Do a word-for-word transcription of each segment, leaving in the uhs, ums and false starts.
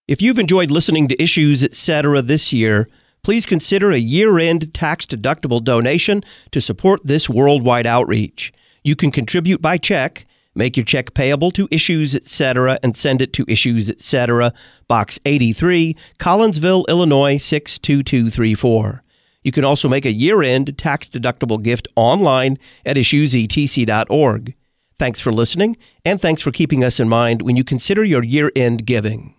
If you've enjoyed listening to Issues, et cetera this year, please consider a year-end tax-deductible donation to support this worldwide outreach. You can contribute by check, make your check payable to Issues, et cetera, and send it to Issues, et cetera, Box eighty-three, Collinsville, Illinois, six two two three four. You can also make a year-end tax-deductible gift online at issues e t c dot org. Thanks for listening, and thanks for keeping us in mind when you consider your year-end giving.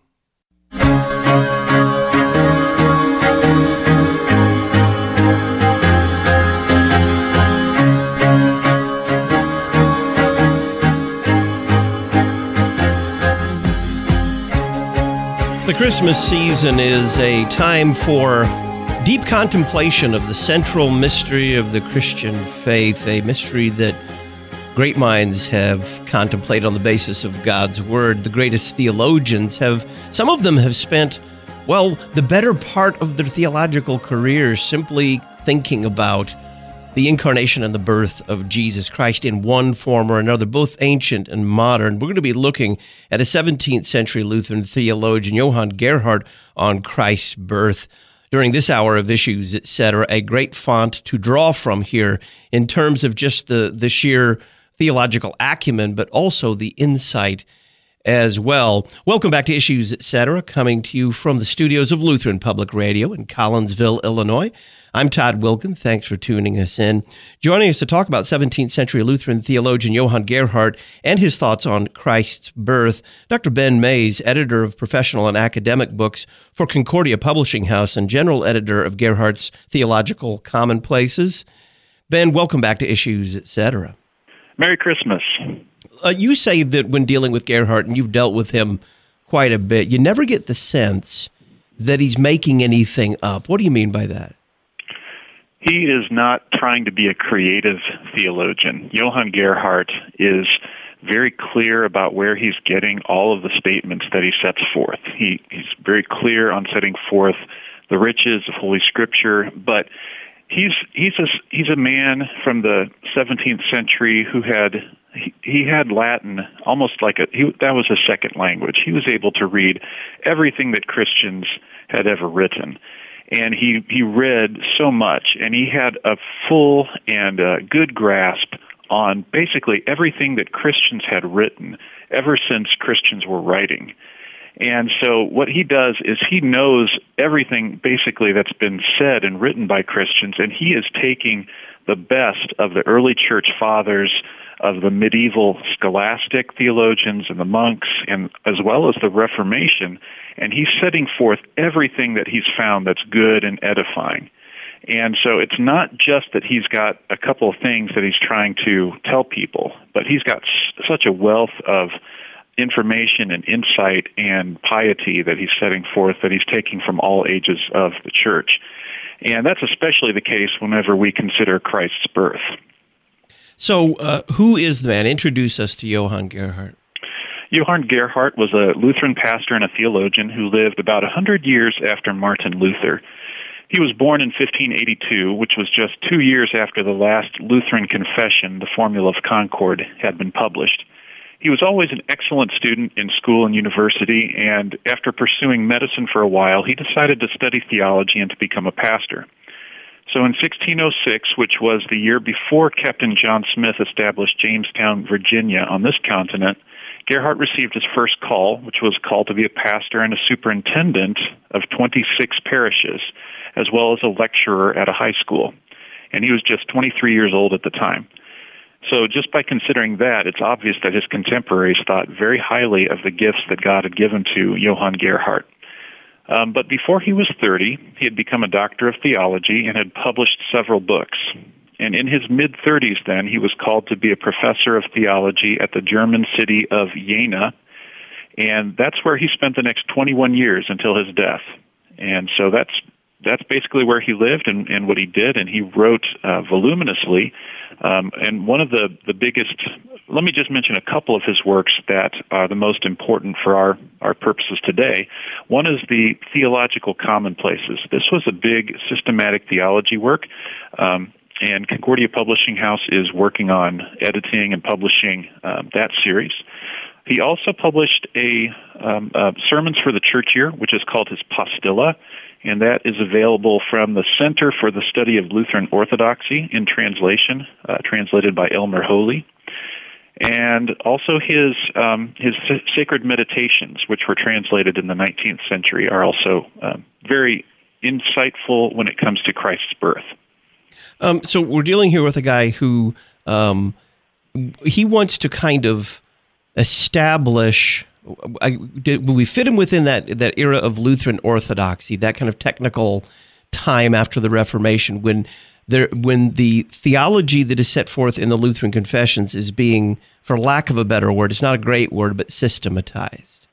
The Christmas season is a time for deep contemplation of the central mystery of the Christian faith, a mystery that great minds have contemplated on the basis of God's Word. The greatest theologians have, some of them have spent, well, the better part of their theological careers simply thinking about the incarnation and the birth of Jesus Christ in one form or another, both ancient and modern. We're going to be looking at a seventeenth century Lutheran theologian, Johann Gerhard, on Christ's birth. During this hour of Issues, et cetera, a great font to draw from here in terms of just the, the sheer theological acumen, but also the insight as well. Welcome back to Issues, et cetera, coming to you from the studios of Lutheran Public Radio in Collinsville, Illinois. I'm Todd Wilken. Thanks for tuning us in. Joining us to talk about seventeenth century Lutheran theologian Johann Gerhard and his thoughts on Christ's birth, Doctor Ben Mays, editor of professional and academic books for Concordia Publishing House and general editor of Gerhard's Theological Commonplaces. Ben, welcome back to Issues, et cetera. Merry Christmas. Uh, you say that when dealing with Gerhard, and you've dealt with him quite a bit, you never get the sense that he's making anything up. What do you mean by that? He is not trying to be a creative theologian. Johann Gerhard is very clear about where he's getting all of the statements that he sets forth. He, he's very clear on setting forth the riches of Holy Scripture, but he's he's a, he's a man from the seventeenth century who had he, he had Latin almost like a he, that was a second language. He was able to read everything that Christians had ever written. And he, he read so much, and he had a full and uh, good grasp on basically everything that Christians had written ever since Christians were writing. And so what he does is he knows everything basically that's been said and written by Christians, and he is taking the best of the early church fathers, of the medieval scholastic theologians and the monks, and as well as the Reformation, and he's setting forth everything that he's found that's good and edifying. And so it's not just that he's got a couple of things that he's trying to tell people, but he's got s- such a wealth of information and insight and piety that he's setting forth that he's taking from all ages of the church. And that's especially the case whenever we consider Christ's birth. So uh, who is the man? Introduce us to Johann Gerhard. Johann Gerhard was a Lutheran pastor and a theologian who lived about one hundred years after Martin Luther. He was born in fifteen eighty-two, which was just two years after the last Lutheran confession, the Formula of Concord, had been published. He was always an excellent student in school and university, and after pursuing medicine for a while, he decided to study theology and to become a pastor. So in sixteen oh six, which was the year before Captain John Smith established Jamestown, Virginia, on this continent, Gerhard received his first call, which was called to be a pastor and a superintendent of twenty-six parishes, as well as a lecturer at a high school. And he was just twenty-three years old at the time. So just by considering that, it's obvious that his contemporaries thought very highly of the gifts that God had given to Johann Gerhard. Um, but before he was thirty, he had become a doctor of theology and had published several books. And in his mid-thirties then, he was called to be a professor of theology at the German city of Jena, and that's where he spent the next twenty-one years until his death. And so that's that's basically where he lived and, and what he did, and he wrote uh, voluminously. Um, and one of the, the biggest, let me just mention a couple of his works that are the most important for our, our purposes today. One is the Theological Commonplaces. This was a big systematic theology work, um, and Concordia Publishing House is working on editing and publishing um, that series. He also published a um, uh, Sermons for the Church Year, which is called his Postilla, and that is available from the Center for the Study of Lutheran Orthodoxy in translation, uh, translated by Elmer Holy. And also his um, his Sacred Meditations, which were translated in the nineteenth century, are also um, very insightful when it comes to Christ's birth. Um, so we're dealing here with a guy who um, he wants to kind of establish. I, did, will we fit him within that that era of Lutheran Orthodoxy, that kind of technical time after the Reformation, when there when the theology that is set forth in the Lutheran confessions is being, for lack of a better word, it's not a great word, but systematized?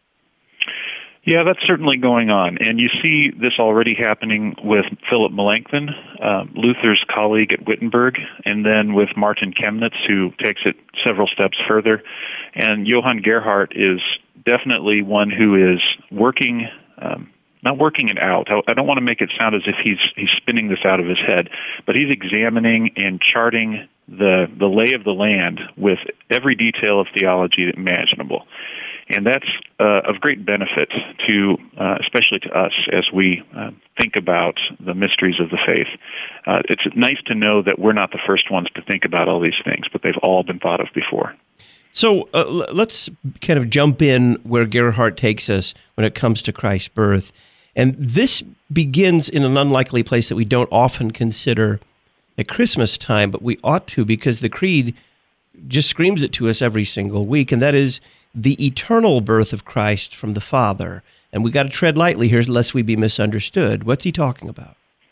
Yeah, that's certainly going on, and you see this already happening with Philip Melanchthon, uh, Luther's colleague at Wittenberg, and then with Martin Chemnitz, who takes it several steps further. And Johann Gerhardt is definitely one who is working, um, not working it out. I don't want to make it sound as if he's he's spinning this out of his head, but he's examining and charting the the lay of the land with every detail of theology imaginable. And that's uh, of great benefit to, uh, especially to us, as we uh, think about the mysteries of the faith. Uh, it's nice to know that we're not the first ones to think about all these things, but they've all been thought of before. So uh, let's kind of jump in where Gerhardt takes us when it comes to Christ's birth. And this begins in an unlikely place that we don't often consider at Christmas time, but we ought to, because the Creed just screams it to us every single week, and that is the eternal birth of Christ from the Father. And we got to tread lightly here lest we be misunderstood. What's he talking about?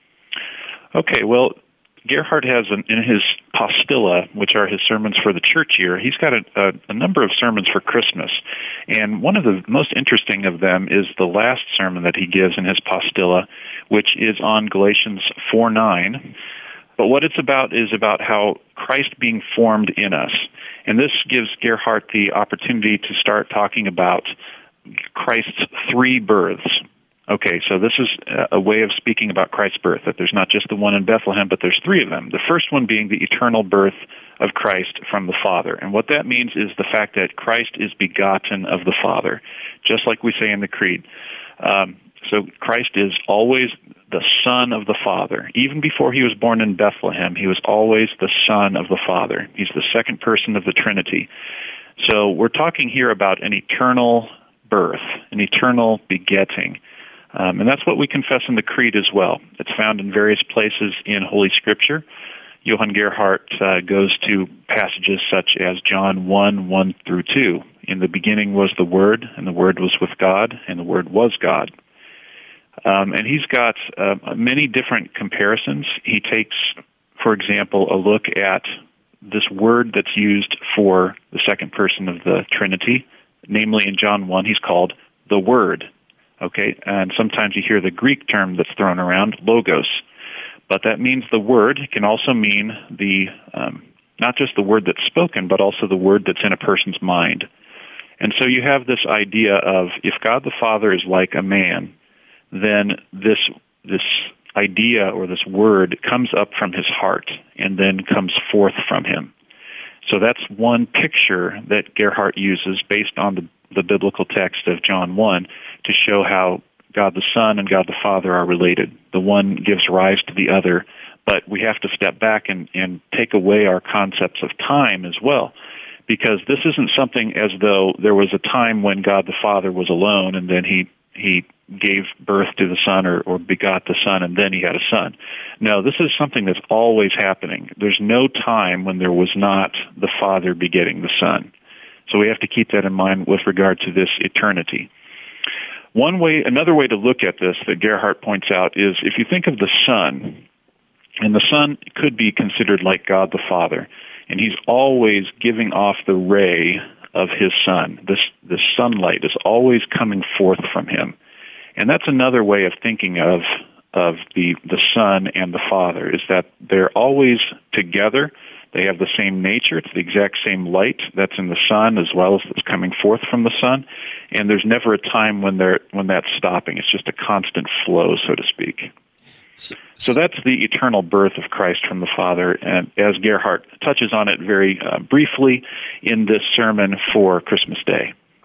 Okay, well, Gerhardt has an, in his Postilla, which are his sermons for the church year, he's got a, a, a number of sermons for Christmas. And one of the most interesting of them is the last sermon that he gives in his Postilla, which is on Galatians four nine. But what it's about is about how Christ being formed in us. And this gives Gerhardt the opportunity to start talking about Christ's three births. Okay, so this is a way of speaking about Christ's birth, that there's not just the one in Bethlehem, but there's three of them. The first one being the eternal birth of Christ from the Father. And what that means is the fact that Christ is begotten of the Father, just like we say in the Creed. Um, so Christ is always the Son of the Father. Even before he was born in Bethlehem, he was always the Son of the Father. He's the second person of the Trinity. So we're talking here about an eternal birth, an eternal begetting. Um, and that's what we confess in the Creed as well. It's found in various places in Holy Scripture. Johann Gerhardt uh, goes to passages such as John one, one through two. In the beginning was the Word, and the Word was with God, and the Word was God. Um, and he's got uh, many different comparisons. He takes, for example, a look at this word that's used for the second person of the Trinity. Namely, in John one, he's called the Word. Okay, and sometimes you hear the Greek term that's thrown around, logos. But that means the word. It can also mean the um, not just the word that's spoken, but also the word that's in a person's mind. And so you have this idea of, if God the Father is like a man, then this this idea or this word comes up from his heart and then comes forth from him. So that's one picture that Gerhardt uses based on the, the biblical text of John one to show how God the Son and God the Father are related. The one gives rise to the other, but we have to step back and, and take away our concepts of time as well, because this isn't something as though there was a time when God the Father was alone and then he he gave birth to the Son or, or begot the Son and then he had a son. No, this is something that's always happening. There's no time when there was not the Father begetting the Son. So we have to keep that in mind with regard to this eternity. One way, another way to look at this that Gerhardt points out is, if you think of the Son, and the Son could be considered like God the Father, and he's always giving off the ray of his Son. This, this sunlight is always coming forth from him. And that's another way of thinking of of the, the Son and the Father, is that they're always together. They have the same nature. It's the exact same light that's in the Son as well as that's coming forth from the Son. And there's never a time when they're when that's stopping. It's just a constant flow, so to speak. So, so that's the eternal birth of Christ from the Father, and as Gerhardt touches on it very uh, briefly in this sermon for Christmas Day.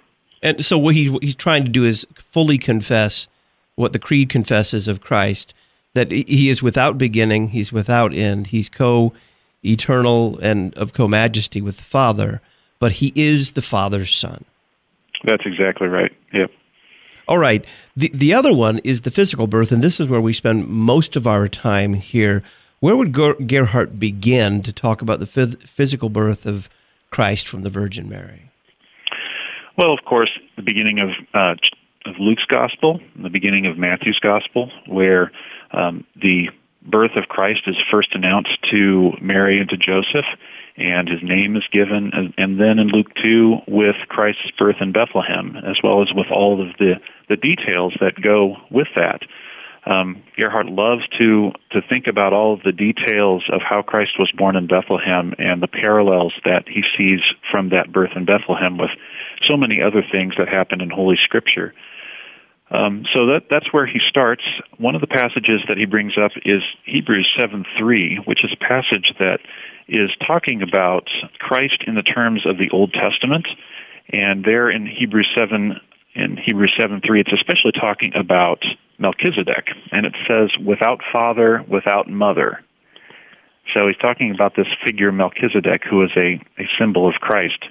And so what he's, what he's trying to do is fully confess what the Creed confesses of Christ, that he is without beginning, he's without end, he's co-eternal and of co-majesty with the Father, but he is the Father's Son. That's exactly right, yep. All right. The the other one is the physical birth, and this is where we spend most of our time here. Where would Gerhard begin to talk about the phys- physical birth of Christ from the Virgin Mary? Well, of course, the beginning of uh, of Luke's Gospel, the beginning of Matthew's Gospel, where um, the birth of Christ is first announced to Mary and to Joseph, and his name is given, and, and then in Luke two with Christ's birth in Bethlehem, as well as with all of the, the details that go with that. Um, Gerhard loves to, to think about all of the details of how Christ was born in Bethlehem and the parallels that he sees from that birth in Bethlehem with so many other things that happen in Holy Scripture. Um, so that that's where he starts. One of the passages that he brings up is Hebrews seven three, which is a passage that is talking about Christ in the terms of the Old Testament. And there in Hebrews seven, in Hebrews seven three, it's especially talking about Melchizedek, and it says, without father, without mother. So he's talking about this figure Melchizedek, who is a, a symbol of Christ.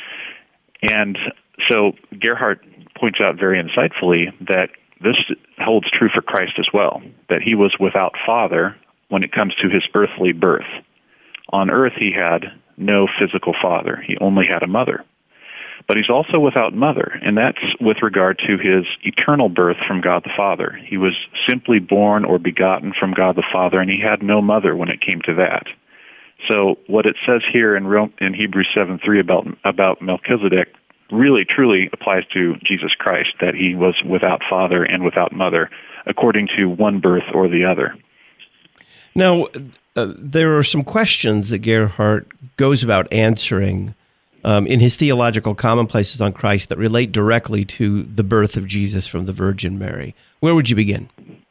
And so Gerhard points out very insightfully that this holds true for Christ as well, that he was without father when it comes to his earthly birth. On earth he had no physical father, he only had a mother. But he's also without mother, and that's with regard to his eternal birth from God the Father. He was simply born or begotten from God the Father, and he had no mother when it came to that. So what it says here in, in Hebrews seven three about, about Melchizedek really truly applies to Jesus Christ, that he was without father and without mother, according to one birth or the other. Now, uh, there are some questions that Gerhard goes about answering um, in his theological commonplaces on Christ that relate directly to the birth of Jesus from the Virgin Mary. Where would you begin?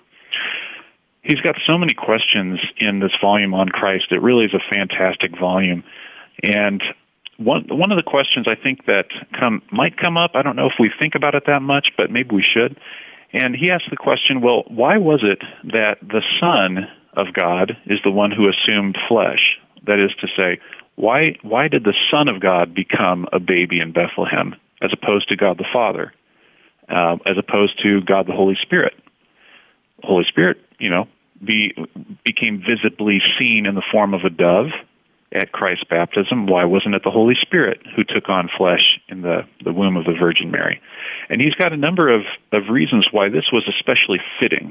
He's got so many questions in this volume on Christ. It really is a fantastic volume. And one one of the questions I think that come might come up, I don't know if we think about it that much, but maybe we should. And he asked the question, well, why was it that the Son of God is the one who assumed flesh? That is to say, why why did the Son of God become a baby in Bethlehem as opposed to God the Father, uh, as opposed to God the Holy Spirit? The Holy Spirit, you know, be, became visibly seen in the form of a dove at Christ's baptism. Why wasn't it the Holy Spirit who took on flesh in the, the womb of the Virgin Mary? And he's got a number of, of reasons why this was especially fitting.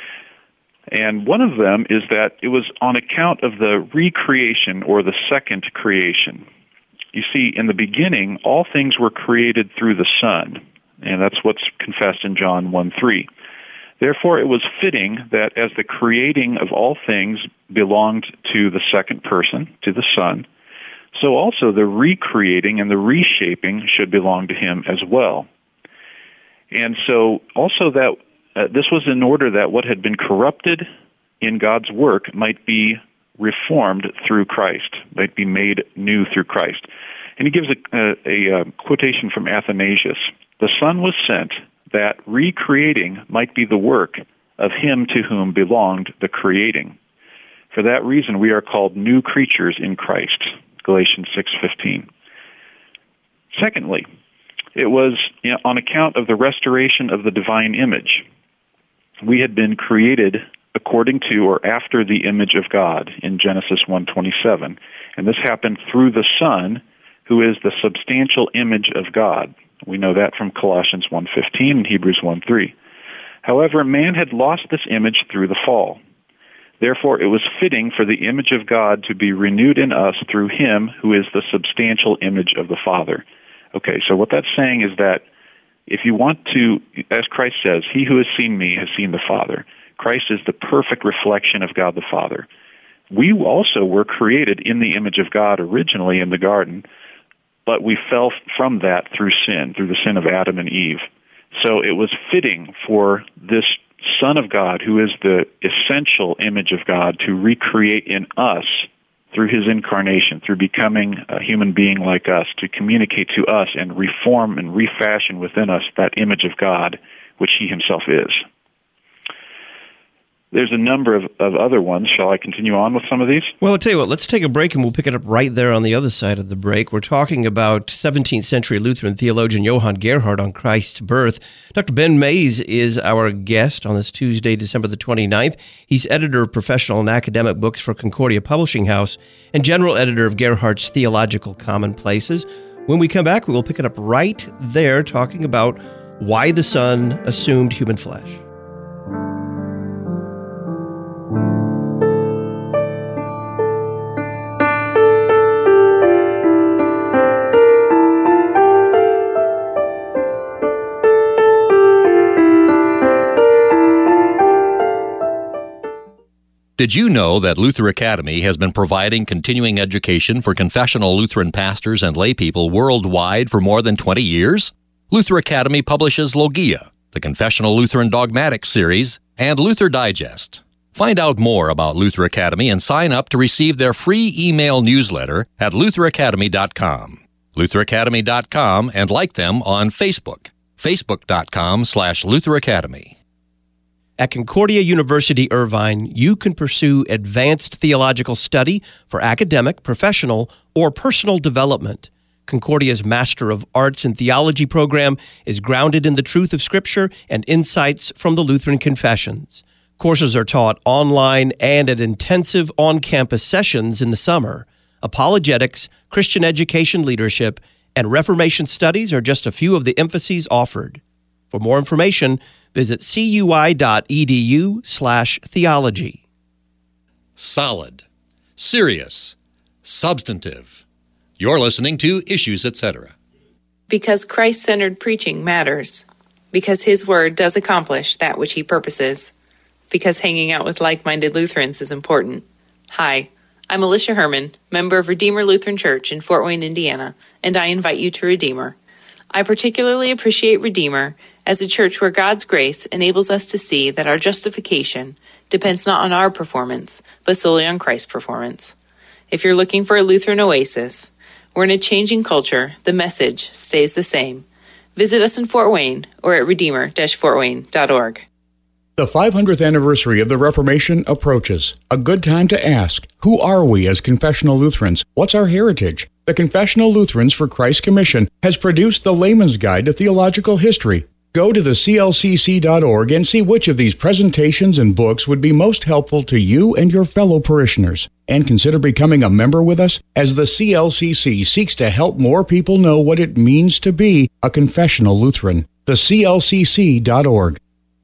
And one of them is that it was on account of the recreation or the second creation. You see, in the beginning, all things were created through the Son, and that's what's confessed in John one three. Therefore, it was fitting that as the creating of all things belonged to the second person, to the Son, so also the recreating and the reshaping should belong to him as well. And so also that uh, this was in order that what had been corrupted in God's work might be reformed through Christ, might be made new through Christ. And he gives a, a, a, a quotation from Athanasius. The Son was sent that recreating might be the work of him to whom belonged the creating. For that reason, we are called new creatures in Christ, Galatians six fifteen. Secondly, it was you know, on account of the restoration of the divine image. We had been created according to or after the image of God in Genesis one twenty-seven, and this happened through the Son, who is the substantial image of God. We know that from Colossians one fifteen and Hebrews one three. However, man had lost this image through the fall. Therefore, it was fitting for the image of God to be renewed in us through him who is the substantial image of the Father. Okay, so what that's saying is that if you want to, as Christ says, he who has seen me has seen the Father. Christ is the perfect reflection of God the Father. We also were created in the image of God originally in the garden, but we fell from that through sin, through the sin of Adam and Eve. So it was fitting for this Son of God, who is the essential image of God, to recreate in us through his incarnation, through becoming a human being like us, to communicate to us and reform and refashion within us that image of God, which he himself is. There's a number of, of other ones. Shall I continue on with some of these? Well, I'll tell you what, let's take a break and we'll pick it up right there on the other side of the break. We're talking about seventeenth century Lutheran theologian Johann Gerhard on Christ's birth. Doctor Ben Mays is our guest on this Tuesday, December the twenty-ninth. He's editor of professional and academic books for Concordia Publishing House and general editor of Gerhard's Theological Commonplaces. When we come back, we will pick it up right there, talking about why the Son assumed human flesh. Did you know that Luther Academy has been providing continuing education for confessional Lutheran pastors and laypeople worldwide for more than twenty years? Luther Academy publishes Logia, the Confessional Lutheran Dogmatics series, and Luther Digest. Find out more about Luther Academy and sign up to receive their free email newsletter at luther academy dot com. luther academy dot com, and like them on Facebook, facebook dot com slash luther academy. At Concordia University Irvine, you can pursue advanced theological study for academic, professional, or personal development. Concordia's Master of Arts in Theology program is grounded in the truth of Scripture and insights from the Lutheran Confessions. Courses are taught online and at intensive on-campus sessions in the summer. Apologetics, Christian education leadership, and Reformation studies are just a few of the emphases offered. For more information, visit cui.edu slash theology. Solid, serious, substantive. You're listening to Issues, et cetera. Because Christ-centered preaching matters. Because his word does accomplish that which he purposes. Because hanging out with like-minded Lutherans is important. Hi, I'm Alicia Herman, member of Redeemer Lutheran Church in Fort Wayne, Indiana, and I invite you to Redeemer. I particularly appreciate Redeemer as a church where God's grace enables us to see that our justification depends not on our performance, but solely on Christ's performance. If you're looking for a Lutheran oasis, we're in a changing culture, the message stays the same. Visit us in Fort Wayne or at redeemer dash fort wayne dot org. The five hundredth anniversary of the Reformation approaches. A good time to ask, who are we as confessional Lutherans? What's our heritage? The Confessional Lutherans for Christ Commission has produced the Layman's Guide to Theological History. Go to the c l c c dot org and see which of these presentations and books would be most helpful to you and your fellow parishioners. And consider becoming a member with us as the C L C C seeks to help more people know what it means to be a confessional Lutheran. the c l c c dot org.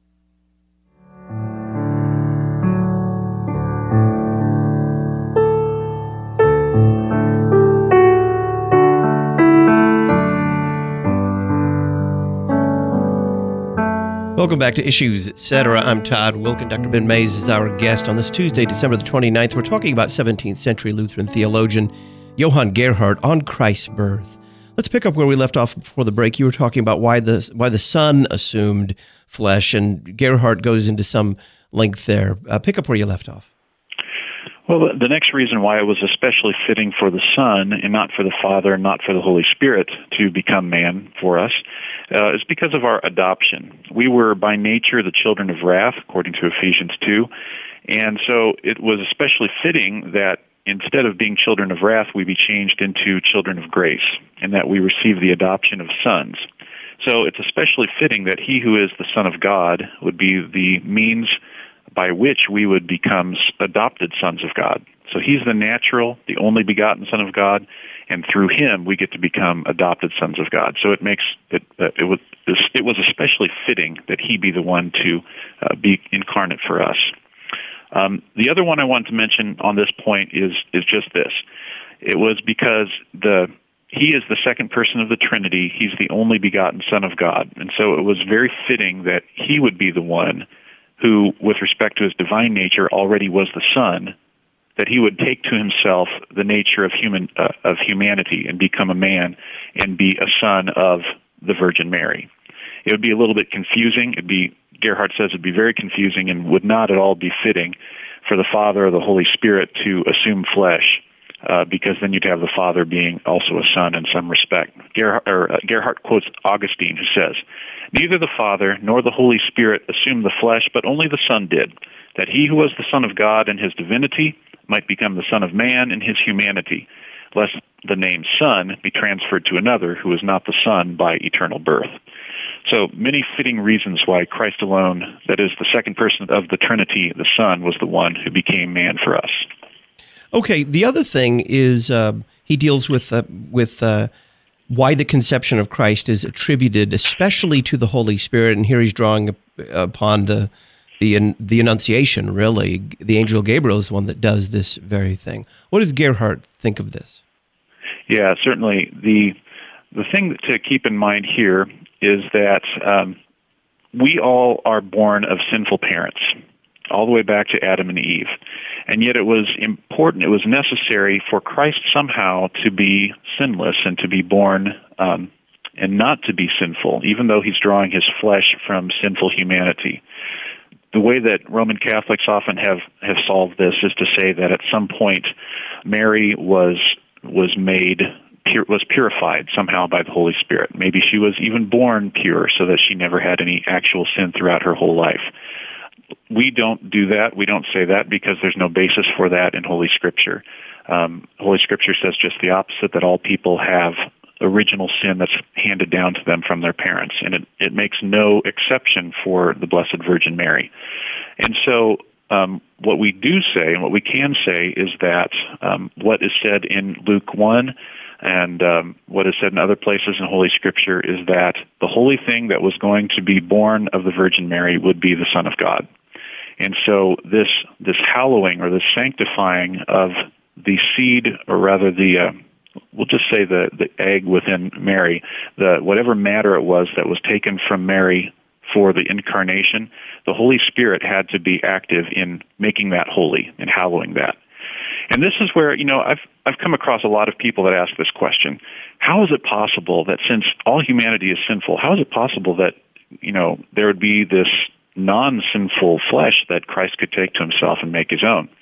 Welcome back to Issues, et cetera. I'm Todd Wilkin. Doctor Ben Mays is our guest on this Tuesday, December the twenty-ninth. We're talking about seventeenth century Lutheran theologian Johann Gerhard on Christ's birth. Let's pick up where we left off before the break. You were talking about why the why the Son assumed flesh, and Gerhard goes into some length there. Uh, pick up where you left off. Well, the next reason why it was especially fitting for the Son and not for the Father and not for the Holy Spirit to become man for us uh, is because of our adoption. We were by nature the children of wrath, according to Ephesians two, and so it was especially fitting that instead of being children of wrath, we be changed into children of grace, and that we receive the adoption of sons. So it's especially fitting that he who is the Son of God would be the means by which we would become adopted sons of God. So he's the natural, the only begotten Son of God, and through him we get to become adopted sons of God. So it makes it uh, it was it was especially fitting that he be the one to uh, be incarnate for us. Um, the other one I want to mention on this point is is just this: it was because the he is the second person of the Trinity. He's the only begotten Son of God, and so it was very fitting that he would be the one who, with respect to his divine nature, already was the Son, that he would take to himself the nature of human uh, of humanity and become a man and be a son of the Virgin Mary. It would be a little bit confusing. It'd be, Gerhard says, it'd be very confusing and would not at all be fitting for the Father or the Holy Spirit to assume flesh uh, because then you'd have the Father being also a Son in some respect. Gerhard, or, uh, Gerhard quotes Augustine, who says, "Neither the Father nor the Holy Spirit assumed the flesh, but only the Son did, that he who was the Son of God in his divinity might become the Son of Man in his humanity, lest the name Son be transferred to another who is not the Son by eternal birth." So many fitting reasons why Christ alone, that is the second person of the Trinity, the Son, was the one who became man for us. Okay, the other thing is uh, he deals with uh, with uh, why the conception of Christ is attributed especially to the Holy Spirit, and here he's drawing upon the the the Annunciation, really. The angel Gabriel is the one that does this very thing. What does Gerhard think of this? Yeah, certainly. The the thing to keep in mind here is that um, we all are born of sinful parents, all the way back to Adam and Eve. And yet it was important, it was necessary for Christ somehow to be sinless and to be born um, and not to be sinful, even though he's drawing his flesh from sinful humanity. The way that Roman Catholics often have, have solved this is to say that at some point Mary was was made pure, was purified somehow by the Holy Spirit. Maybe she was even born pure so that she never had any actual sin throughout her whole life. We don't do that. We don't say that because there's no basis for that in Holy Scripture. Um, Holy Scripture says just the opposite, that all people have original sin that's handed down to them from their parents, and it, it makes no exception for the Blessed Virgin Mary. And so um, what we do say, and what we can say, is that um, what is said in Luke one and um, what is said in other places in Holy Scripture is that the holy thing that was going to be born of the Virgin Mary would be the Son of God. And so this this hallowing or this sanctifying of the seed, or rather the, uh, we'll just say the, the egg within Mary, the whatever matter it was that was taken from Mary for the incarnation, the Holy Spirit had to be active in making that holy and hallowing that. And this is where, you know, I've I've come across a lot of people that ask this question: how is it possible that since all humanity is sinful, how is it possible that, you know, there would be this non-sinful flesh that Christ could take to himself and make his own?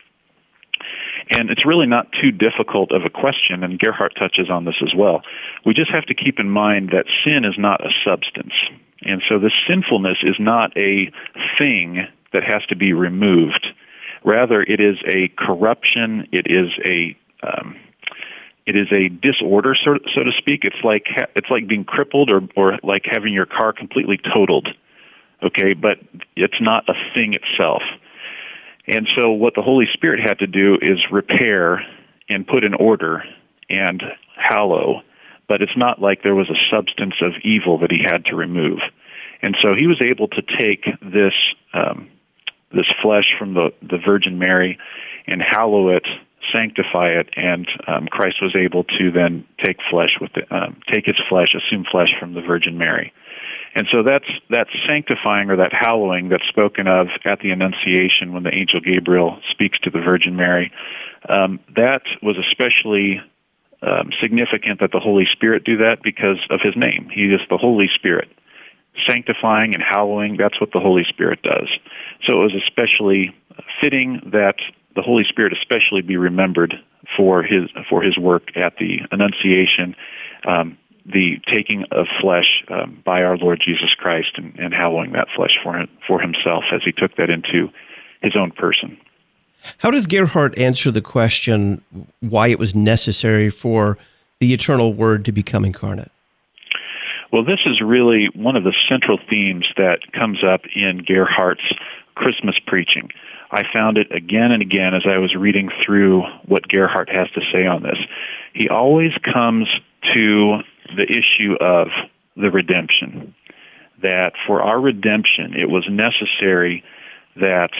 And it's really not too difficult of a question, and Gerhard touches on this as well. We just have to keep in mind that sin is not a substance. And so this sinfulness is not a thing that has to be removed. Rather, it is a corruption, it is a um, it is a disorder, so, so to speak. It's like ha- it's like being crippled, or, or like having your car completely totaled. Okay, but it's not a thing itself. And so what the Holy Spirit had to do is repair and put in order and hallow, but it's not like there was a substance of evil that he had to remove. And so he was able to take this um, this flesh from the, the Virgin Mary and hallow it, sanctify it, and um, Christ was able to then take flesh with the, um, take his flesh, assume flesh from the Virgin Mary. And so that's that sanctifying or that hallowing that's spoken of at the Annunciation when the angel Gabriel speaks to the Virgin Mary. Um, that was especially um, significant that the Holy Spirit do that because of his name. He is the Holy Spirit. Sanctifying and hallowing, that's what the Holy Spirit does. So it was especially fitting that the Holy Spirit especially be remembered for his for his work at the Annunciation, um, the taking of flesh um, by our Lord Jesus Christ, and, and hallowing that flesh for him, for himself as he took that into his own person. How does Gerhard answer the question why it was necessary for the eternal Word to become incarnate? Well, this is really one of the central themes that comes up in Gerhard's Christmas preaching. I found it again and again as I was reading through what Gerhard has to say on this. He always comes to the issue of the redemption, that for our redemption it was necessary that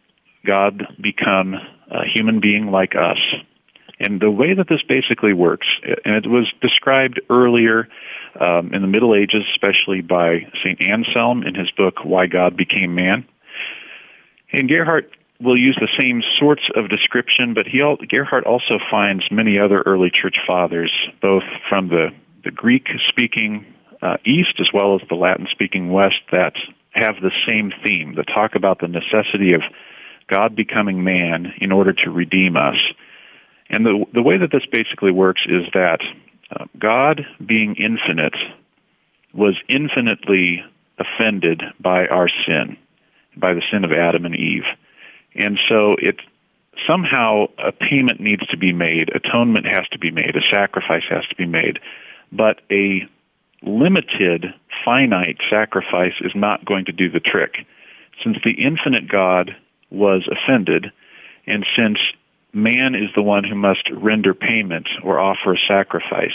God become a human being like us. And the way that this basically works, and it was described earlier um, in the Middle Ages, especially by Saint Anselm in his book, Why God Became Man. And Gerhard will use the same sorts of description, but he Gerhard also finds many other early church fathers, both from the, the Greek-speaking uh, East as well as the Latin-speaking West, that have the same theme, that talk about the necessity of God becoming man in order to redeem us. And the the way that this basically works is that uh, God, being infinite, was infinitely offended by our sin, by the sin of Adam and Eve. And so it somehow a payment needs to be made, atonement has to be made, a sacrifice has to be made, but a limited, finite sacrifice is not going to do the trick. Since the infinite God was offended, and since man is the one who must render payment or offer a sacrifice,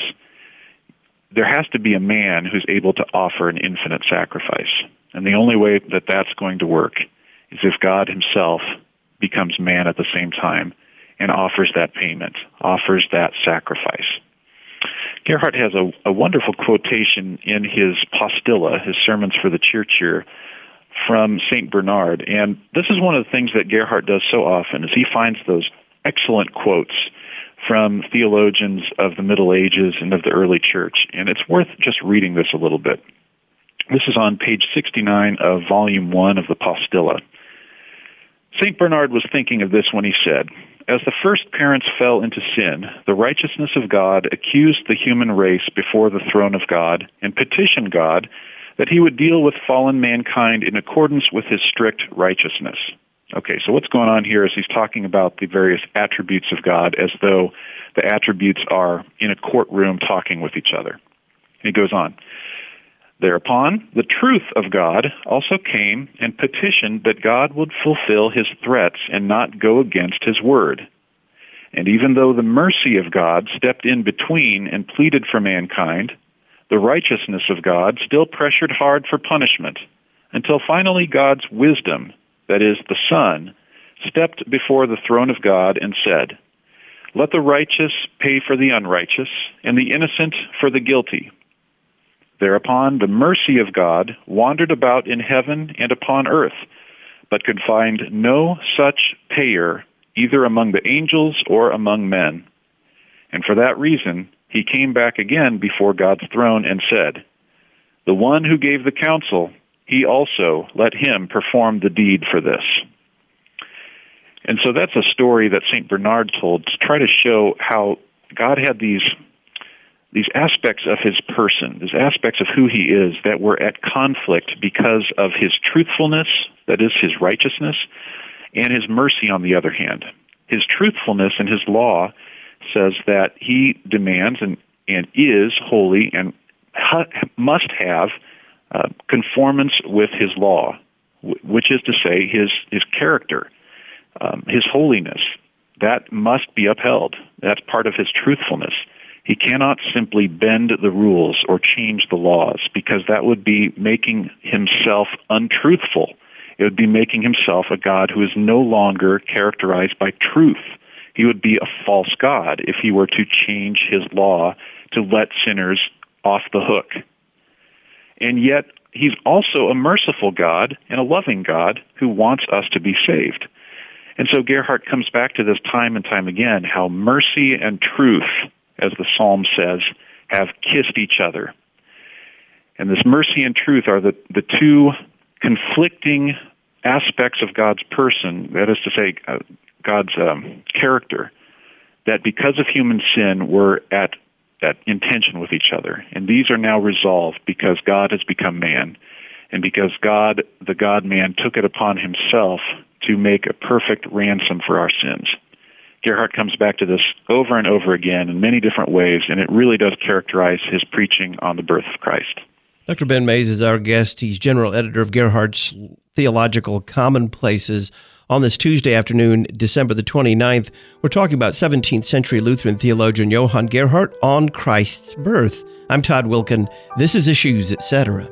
there has to be a man who's able to offer an infinite sacrifice. And the only way that that's going to work is if God himself becomes man at the same time and offers that payment, offers that sacrifice. Gerhard has a, a wonderful quotation in his Postilla, his Sermons for the Church here, from Saint Bernard. And this is one of the things that Gerhard does so often, is he finds those excellent quotes from theologians of the Middle Ages and of the early church. And it's worth just reading this a little bit. This is on page sixty-nine of volume one of the Postilla. Saint Bernard was thinking of this when he said, "As the first parents fell into sin, the righteousness of God accused the human race before the throne of God and petitioned God that he would deal with fallen mankind in accordance with his strict righteousness." Okay, so what's going on here is he's talking about the various attributes of God as though the attributes are in a courtroom talking with each other. He goes on, "Thereupon, the truth of God also came and petitioned that God would fulfill his threats and not go against his word. And even though the mercy of God stepped in between and pleaded for mankind, the righteousness of God still pressured hard for punishment, until finally God's wisdom, that is, the Son, stepped before the throne of God and said, 'Let the righteous pay for the unrighteous, and the innocent for the guilty.' Thereupon the mercy of God wandered about in heaven and upon earth, but could find no such payer either among the angels or among men. And for that reason he came back again before God's throne and said, 'The one who gave the counsel, he also let him perform the deed for this.'" And so that's a story that Saint Bernard told to try to show how God had these these aspects of his person, these aspects of who he is that were at conflict because of his truthfulness, that is his righteousness, and his mercy on the other hand. His truthfulness and his law says that he demands and, and is holy and ha- must have uh, conformance with his law, w- which is to say his, his character, um, his holiness. That must be upheld. That's part of his truthfulness. He cannot simply bend the rules or change the laws, because that would be making himself untruthful. It would be making himself a God who is no longer characterized by truth. He would be a false God if he were to change his law to let sinners off the hook. And yet, he's also a merciful God and a loving God who wants us to be saved. And so Gerhard comes back to this time and time again, how mercy and truth, as the psalm says, have kissed each other. And this mercy and truth are the, the two conflicting aspects of God's person, that is to say, uh, God's um, character, that because of human sin were at, at intention with each other. And these are now resolved because God has become man, and because God, the God-man, took it upon himself to make a perfect ransom for our sins. Gerhard comes back to this over and over again in many different ways, and it really does characterize his preaching on the birth of Christ. Doctor Ben Mays is our guest. He's general editor of Gerhard's Theological Commonplaces. On this Tuesday afternoon, December the twenty-ninth, we're talking about seventeenth century Lutheran theologian Johann Gerhard on Christ's birth. I'm Todd Wilkin. This is Issues, et cetera.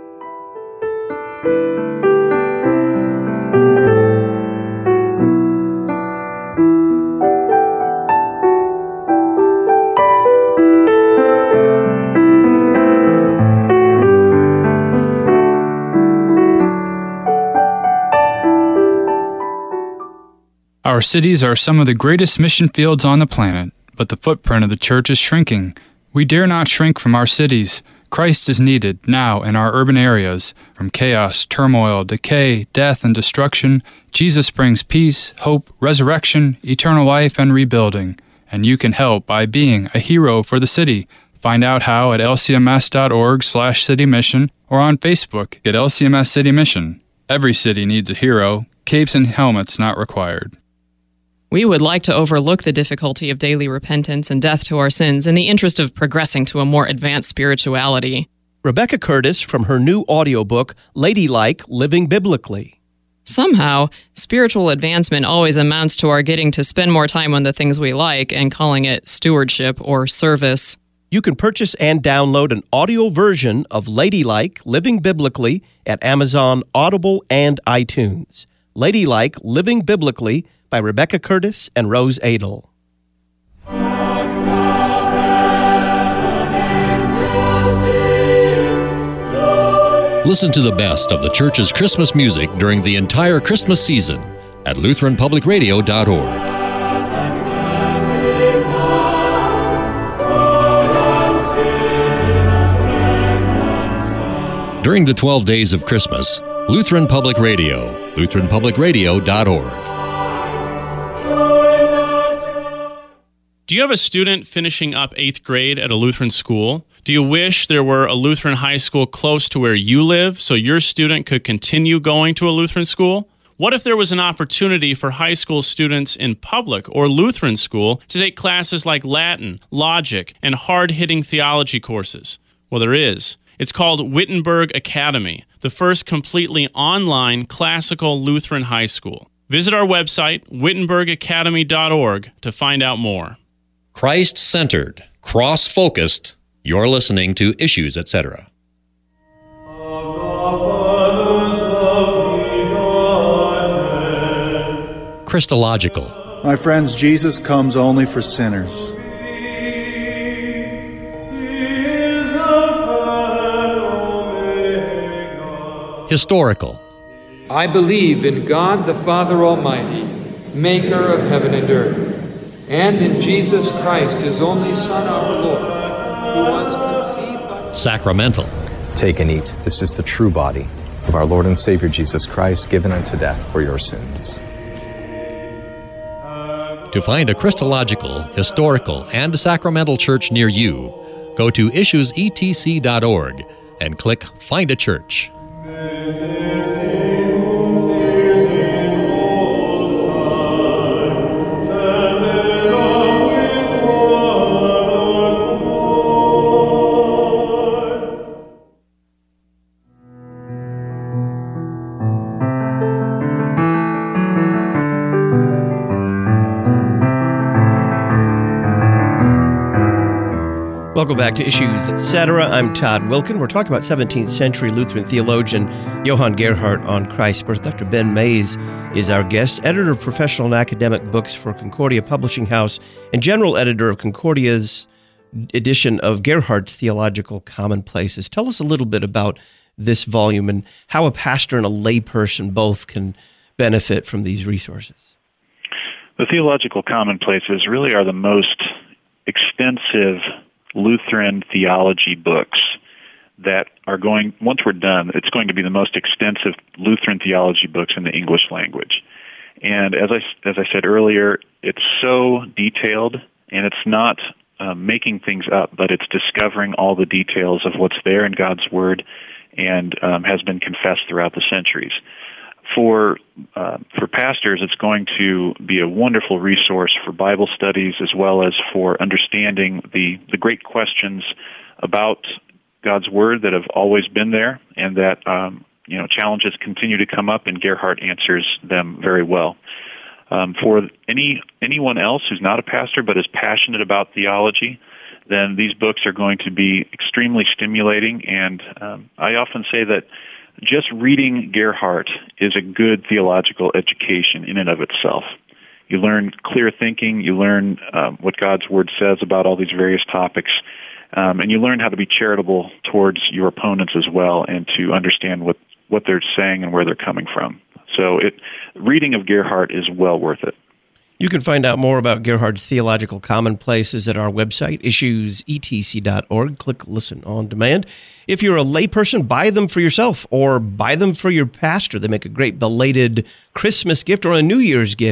Our cities are some of the greatest mission fields on the planet, but the footprint of the church is shrinking. We dare not shrink from our cities. Christ is needed now in our urban areas. From chaos, turmoil, decay, death, and destruction, Jesus brings peace, hope, resurrection, eternal life, and rebuilding. and you can help by being a hero for the city. Find out how at lcms.org slash city mission or on Facebook at L C M S City Mission. Every city needs a hero. Capes and helmets not required. We would like to overlook the difficulty of daily repentance and death to our sins in the interest of progressing to a more advanced spirituality. Rebecca Curtis from her new audiobook, Ladylike, Living Biblically. Somehow, spiritual advancement always amounts to our getting to spend more time on the things we like and calling it stewardship or service. You can purchase and download an audio version of Ladylike, Living Biblically at Amazon, Audible, and iTunes. Ladylike, Living Biblically by Rebecca Curtis and Rose Adel. Listen to the best of the church's Christmas music during the entire Christmas season at Lutheran Public Radio dot org. During the twelve days of Christmas, Lutheran Public Radio, Lutheran Public Radio dot org. Do you have a student finishing up eighth grade at a Lutheran school? Do you wish there were a Lutheran high school close to where you live so your student could continue going to a Lutheran school? What if there was an opportunity for high school students in public or Lutheran school to take classes like Latin, logic, and hard-hitting theology courses? Well, there is. It's called Wittenberg Academy, the first completely online classical Lutheran high school. Visit our website, Wittenberg Academy dot org, to find out more. Christ-centered, cross-focused. You're listening to Issues, et cetera. Christological. My friends, Jesus comes only for sinners. Historical. I believe in God the Father Almighty, maker of heaven and earth, and in Jesus Christ, his only Son, our Lord, who was conceived by... Sacramental. Take and eat. This is the true body of our Lord and Savior Jesus Christ, given unto death for your sins. To find a Christological, historical, and sacramental church near you, go to issues e t c dot org and click Find a Church. Welcome back to Issues, et cetera. I'm Todd Wilkin. We're talking about seventeenth century Lutheran theologian Johann Gerhardt on Christ's birth. Doctor Ben Mays is our guest, editor of professional and academic books for Concordia Publishing House and general editor of Concordia's edition of Gerhardt's Theological Commonplaces. Tell us a little bit about this volume and how a pastor and a layperson both can benefit from these resources. The Theological Commonplaces really are the most extensive Lutheran theology books that are going, once we're done, it's going to be the most extensive Lutheran theology books in the English language. And as I, as I said earlier, it's so detailed, and it's not uh, making things up, but it's discovering all the details of what's there in God's Word and um, has been confessed throughout the centuries. For uh, for pastors, it's going to be a wonderful resource for Bible studies as well as for understanding the, the great questions about God's Word that have always been there and that um, you know challenges continue to come up, and Gerhardt answers them very well. Um, for any anyone else who's not a pastor but is passionate about theology, then these books are going to be extremely stimulating, and um, I often say that just reading Gerhardt is a good theological education in and of itself. You learn clear thinking, you learn um, what God's Word says about all these various topics, um, and you learn how to be charitable towards your opponents as well and to understand what, what they're saying and where they're coming from. So it, reading of Gerhardt is well worth it. You can find out more about Gerhardt's Theological Commonplaces at our website, issues e t c dot org. Click Listen on Demand. If you're a layperson, buy them for yourself or buy them for your pastor. They make a great belated Christmas gift or a New Year's gift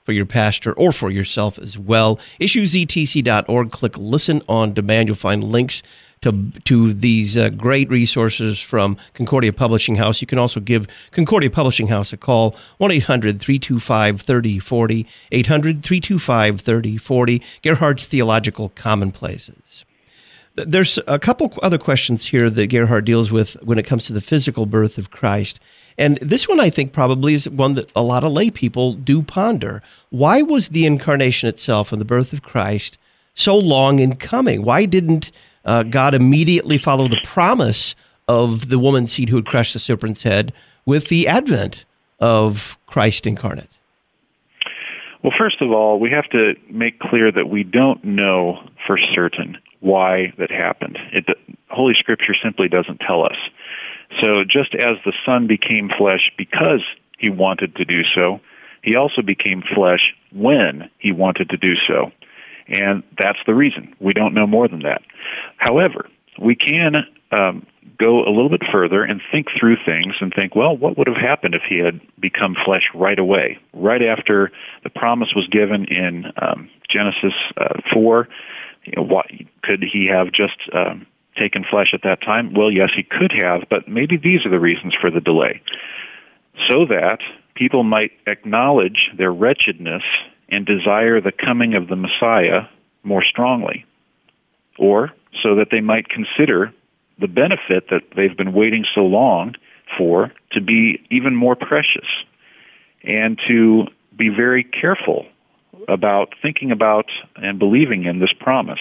for your pastor or for yourself as well. issue z t c dot org. Click Listen on Demand. You'll find links to to these uh, great resources from Concordia Publishing House. You can also give Concordia Publishing House a call, one eight hundred three two five three zero four zero, eight hundred three two five three zero four zero, Gerhard's Theological Commonplaces. There's a couple other questions here that Gerhard deals with when it comes to the physical birth of Christ. And this one, I think, probably is one that a lot of lay people do ponder. Why was the incarnation itself and the birth of Christ so long in coming? Why didn't uh, God immediately follow the promise of the woman's seed who would crush the serpent's head with the advent of Christ incarnate? Well, first of all, we have to make clear that we don't know for certain why that happened. It, Holy Scripture simply doesn't tell us. So just as the Son became flesh because he wanted to do so, he also became flesh when he wanted to do so. And that's the reason. We don't know more than that. However, we can um, go a little bit further and think through things and think, well, what would have happened if he had become flesh right away, right after the promise was given in um, Genesis uh, four? You know, what, could he have just um, taken flesh at that time? Well, yes, he could have, but maybe these are the reasons for the delay. So that people might acknowledge their wretchedness and desire the coming of the Messiah more strongly. Or so that they might consider the benefit that they've been waiting so long for to be even more precious, and to be very careful about thinking about and believing in this promise.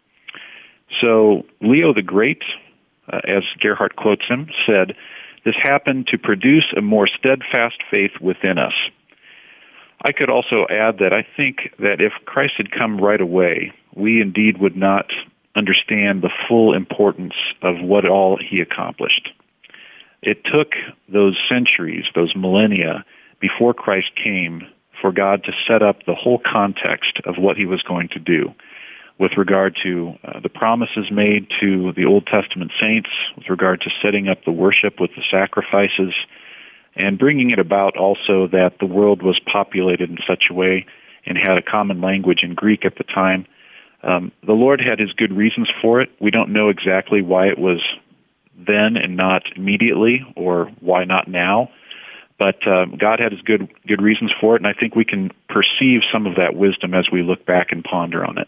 So Leo the Great, uh, as Gerhard quotes him, said, "This happened to produce a more steadfast faith within us." I could also add that I think that if Christ had come right away, we indeed would not understand the full importance of what all he accomplished. It took those centuries, those millennia, before Christ came for God to set up the whole context of what he was going to do with regard to uh, the promises made to the Old Testament saints, with regard to setting up the worship with the sacrifices, and bringing it about also that the world was populated in such a way and had a common language in Greek at the time. Um, the Lord had his good reasons for it. We don't know exactly why it was then and not immediately, or why not now. But uh, God had his good good reasons for it, and I think we can perceive some of that wisdom as we look back and ponder on it.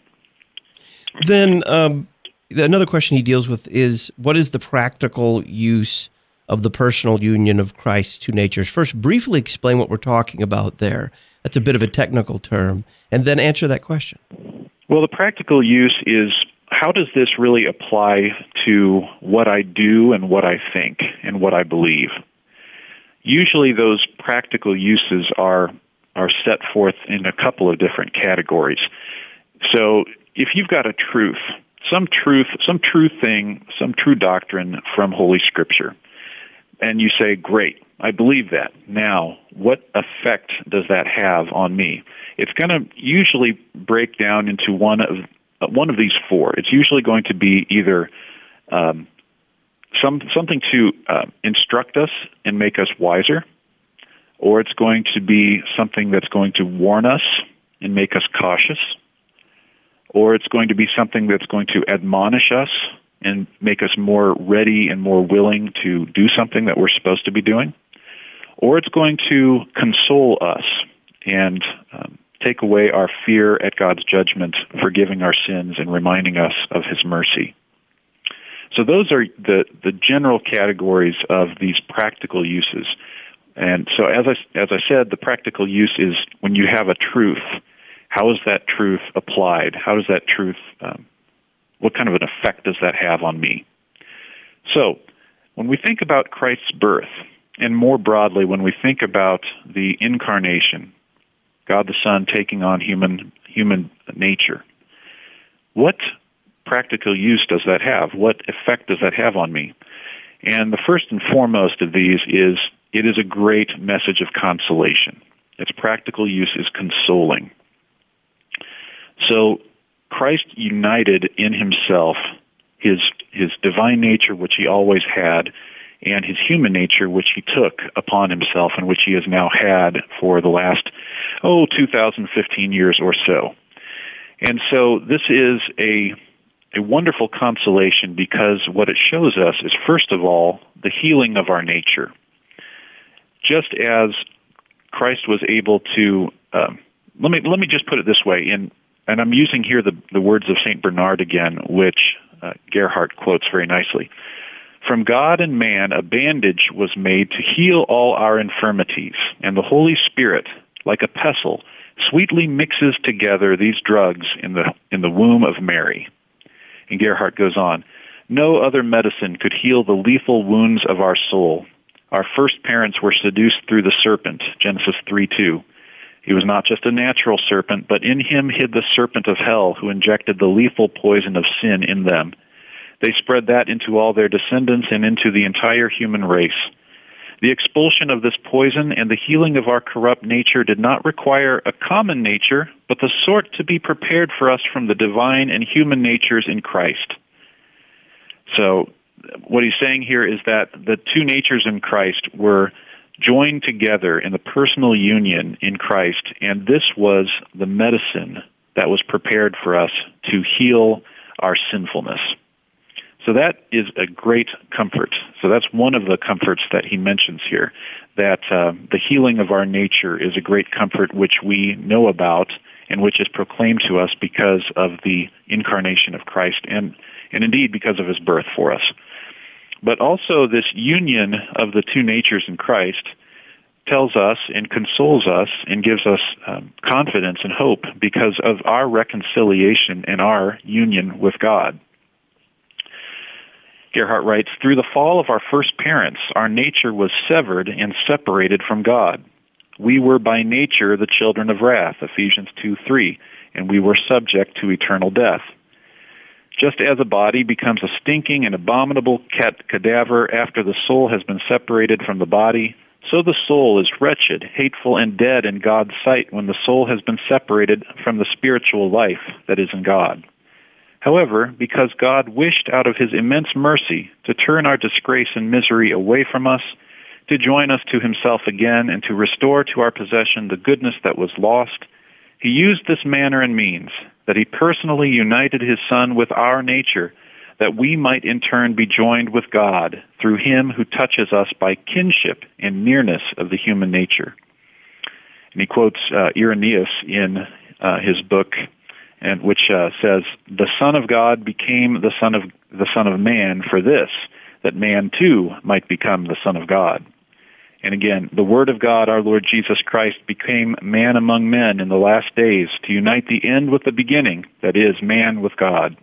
Then um, another question he deals with is, what is the practical use of the personal union of Christ's two natures? First, briefly explain what we're talking about there. That's a bit of a technical term, and then answer that question. Well, the practical use is, how does this really apply to what I do and what I think and what I believe? Usually those practical uses are are set forth in a couple of different categories. So if you've got a truth, some truth, some true thing, some true doctrine from Holy Scripture, and you say, great, I believe that. Now, what effect does that have on me? It's going to usually break down into one of uh, one of these four. It's usually going to be either um, some something to uh, instruct us and make us wiser, or it's going to be something that's going to warn us and make us cautious, or it's going to be something that's going to admonish us and make us more ready and more willing to do something that we're supposed to be doing, or it's going to console us and um, take away our fear at God's judgment, forgiving our sins and reminding us of his mercy. So those are the, the general categories of these practical uses. And so as I, as I said, the practical use is when you have a truth, how is that truth applied? How does that truth, um, what kind of an effect does that have on me? So when we think about Christ's birth, and more broadly when we think about the incarnation, God the Son taking on human human nature, what practical use does that have? What effect does that have on me? And the first and foremost of these is, it is a great message of consolation. Its practical use is consoling. So Christ united in himself his his divine nature, which he always had, and his human nature, which he took upon himself and which he has now had for the last oh, two thousand fifteen years or so. And so this is a a wonderful consolation because what it shows us is, first of all, the healing of our nature. Just as Christ was able to, um, let me let me just put it this way, in, and I'm using here the, the words of Saint Bernard again, which uh, Gerhardt quotes very nicely. From God and man a bandage was made to heal all our infirmities, and the Holy Spirit, like a pestle, sweetly mixes together these drugs in the in the womb of Mary. And Gerhardt goes on, no other medicine could heal the lethal wounds of our soul. Our first parents were seduced through the serpent, Genesis three two. He was not just a natural serpent, but in him hid the serpent of hell who injected the lethal poison of sin in them. They spread that into all their descendants and into the entire human race. The expulsion of this poison and the healing of our corrupt nature did not require a common nature, but the sort to be prepared for us from the divine and human natures in Christ. So what he's saying here is that the two natures in Christ were joined together in the personal union in Christ, and this was the medicine that was prepared for us to heal our sinfulness. So that is a great comfort. So that's one of the comforts that he mentions here, that uh, the healing of our nature is a great comfort which we know about and which is proclaimed to us because of the incarnation of Christ and, and indeed because of his birth for us. But also this union of the two natures in Christ tells us and consoles us and gives us um, confidence and hope because of our reconciliation and our union with God. Gerhardt writes, through the fall of our first parents, our nature was severed and separated from God. We were by nature the children of wrath, Ephesians two three, and we were subject to eternal death. Just as a body becomes a stinking and abominable cadaver after the soul has been separated from the body, so the soul is wretched, hateful, and dead in God's sight when the soul has been separated from the spiritual life that is in God. However, because God wished out of his immense mercy to turn our disgrace and misery away from us, to join us to himself again, and to restore to our possession the goodness that was lost, he used this manner and means, that he personally united his Son with our nature, that we might in turn be joined with God through him who touches us by kinship and nearness of the human nature. And he quotes uh, Irenaeus in uh, his book, and which uh, says, the Son of God became the Son of the Son of Man for this, that man too might become the Son of God. And again, the Word of God, our Lord Jesus Christ, became man among men in the last days to unite the end with the beginning, that is, man with God.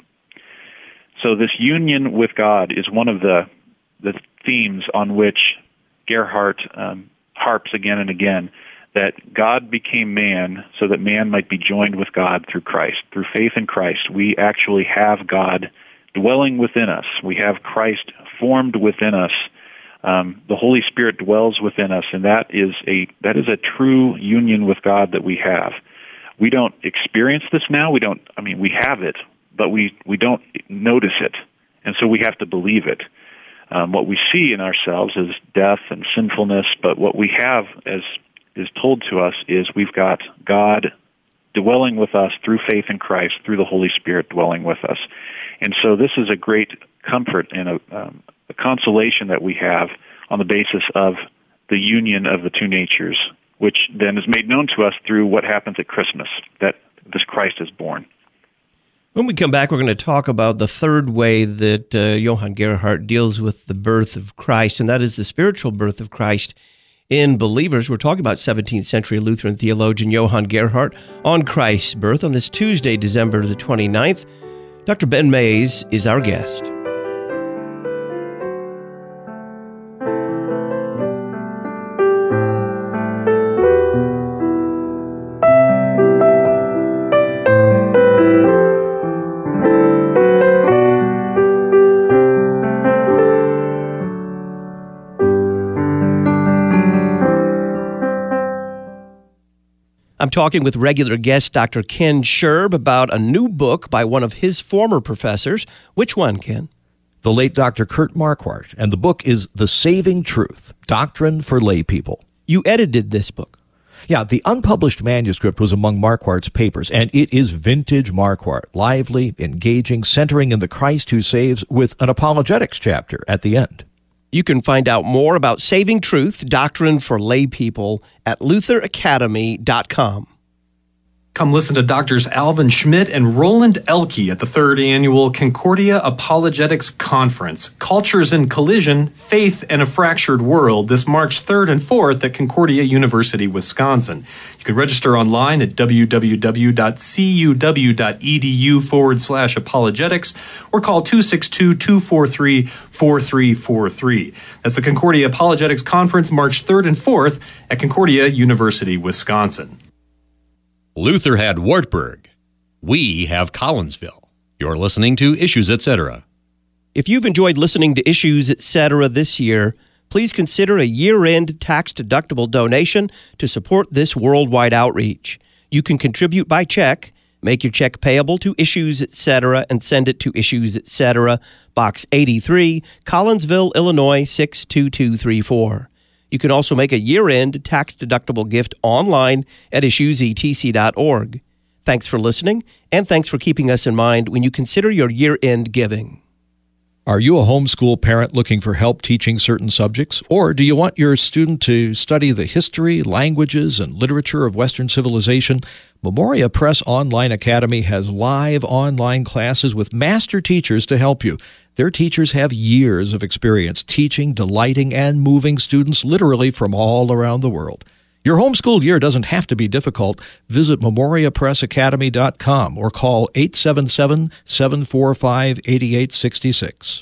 So this union with God is one of the the themes on which Gerhardt um, harps again and again, that God became man so that man might be joined with God through Christ. Through faith in Christ, we actually have God dwelling within us. We have Christ formed within us. Um, the Holy Spirit dwells within us, and that is a that is a true union with God that we have. We don't experience this now. We don't. I mean, we have it, but we we don't notice it, and so we have to believe it. Um, what we see in ourselves is death and sinfulness, but what we have, as is told to us, is we've got God dwelling with us through faith in Christ, through the Holy Spirit dwelling with us. And so this is a great comfort and a, um, a consolation that we have on the basis of the union of the two natures, which then is made known to us through what happens at Christmas, that this Christ is born. When we come back, we're going to talk about the third way that uh, Johann Gerhardt deals with the birth of Christ, and that is the spiritual birth of Christ in believers. We're talking about seventeenth century Lutheran theologian Johann Gerhardt on Christ's birth on this Tuesday, December the twenty-ninth. Doctor Ben Mays is our guest. I'm talking with regular guest Doctor Ken Scherb about a new book by one of his former professors. Which one, Ken? The late Doctor Kurt Marquardt, and the book is The Saving Truth, Doctrine for Lay People. You edited this book. Yeah, the unpublished manuscript was among Marquardt's papers, and it is vintage Marquardt, lively, engaging, centering in the Christ who saves, with an apologetics chapter at the end. You can find out more about saving truth, doctrine for lay people, at luther academy dot com. Come listen to Doctors Alvin Schmidt and Roland Elke at the third annual Concordia Apologetics Conference, Cultures in Collision, Faith and a Fractured World, this March third and fourth at Concordia University, Wisconsin. You can register online at www.cuw.edu forward slash apologetics or call two six two, two four three, four three four three. That's the Concordia Apologetics Conference, March third and fourth at Concordia University, Wisconsin. Luther had Wartburg. We have Collinsville. You're listening to Issues Etc. If you've enjoyed listening to Issues Etc. this year, please consider a year-end tax-deductible donation to support this worldwide outreach. You can contribute by check. Make your check payable to Issues Etc. and send it to Issues Etc., Box eighty-three, Collinsville, Illinois six two two three four. You can also make a year-end tax-deductible gift online at issues e t c dot org. Thanks for listening, and thanks for keeping us in mind when you consider your year-end giving. Are you a homeschool parent looking for help teaching certain subjects? Or do you want your student to study the history, languages, and literature of Western civilization? Memoria Press Online Academy has live online classes with master teachers to help you. Their teachers have years of experience teaching, delighting, and moving students literally from all around the world. Your homeschool year doesn't have to be difficult. Visit memoria press academy dot com or call eight seven seven, seven four five, eight eight six six.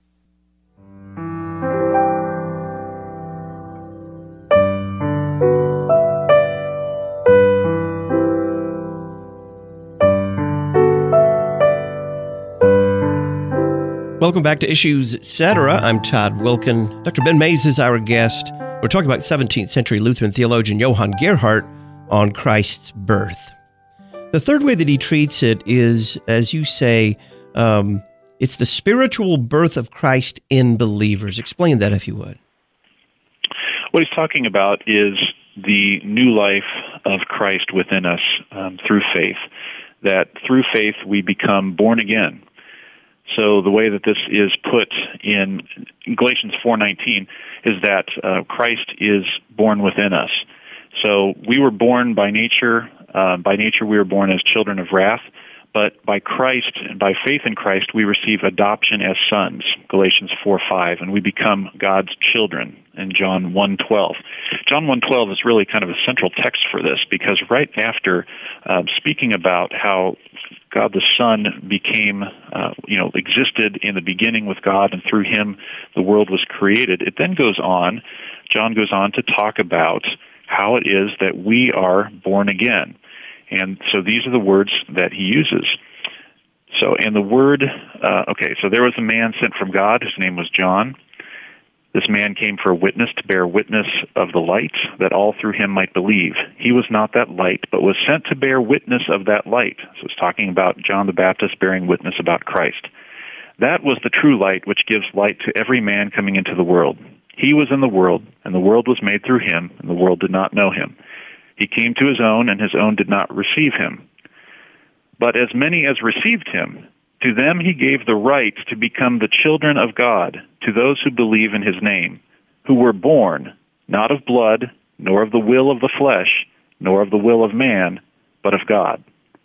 Welcome back to Issues Etc. I'm Todd Wilken. Doctor Ben Mays is our guest. We're talking about seventeenth century Lutheran theologian Johann Gerhardt on Christ's birth. The third way that he treats it is, as you say, um, it's the spiritual birth of Christ in believers. Explain that, if you would. What he's talking about is the new life of Christ within us um, through faith, that through faith we become born again. So the way that this is put in Galatians four nineteen is that uh, Christ is born within us. So we were born by nature. Uh, by nature, we were born as children of wrath. But by Christ and by faith in Christ, we receive adoption as sons, Galatians four five, and we become God's children in John one twelve. John one twelve is really kind of a central text for this, because right after uh, speaking about how God the Son became, uh, you know, existed in the beginning with God, and through him the world was created, it then goes on, John goes on to talk about how it is that we are born again. And so these are the words that he uses. So, and the word, uh, okay, so there was a man sent from God, his name was John. This man came for a witness, to bear witness of the light, that all through him might believe. He was not that light, but was sent to bear witness of that light. So it's talking about John the Baptist bearing witness about Christ. That was the true light, which gives light to every man coming into the world. He was in the world, and the world was made through him, and the world did not know him. He came to his own, and his own did not receive him. But as many as received him, to them he gave the right to become the children of God, to those who believe in his name, who were born, not of blood, nor of the will of the flesh, nor of the will of man, but of God.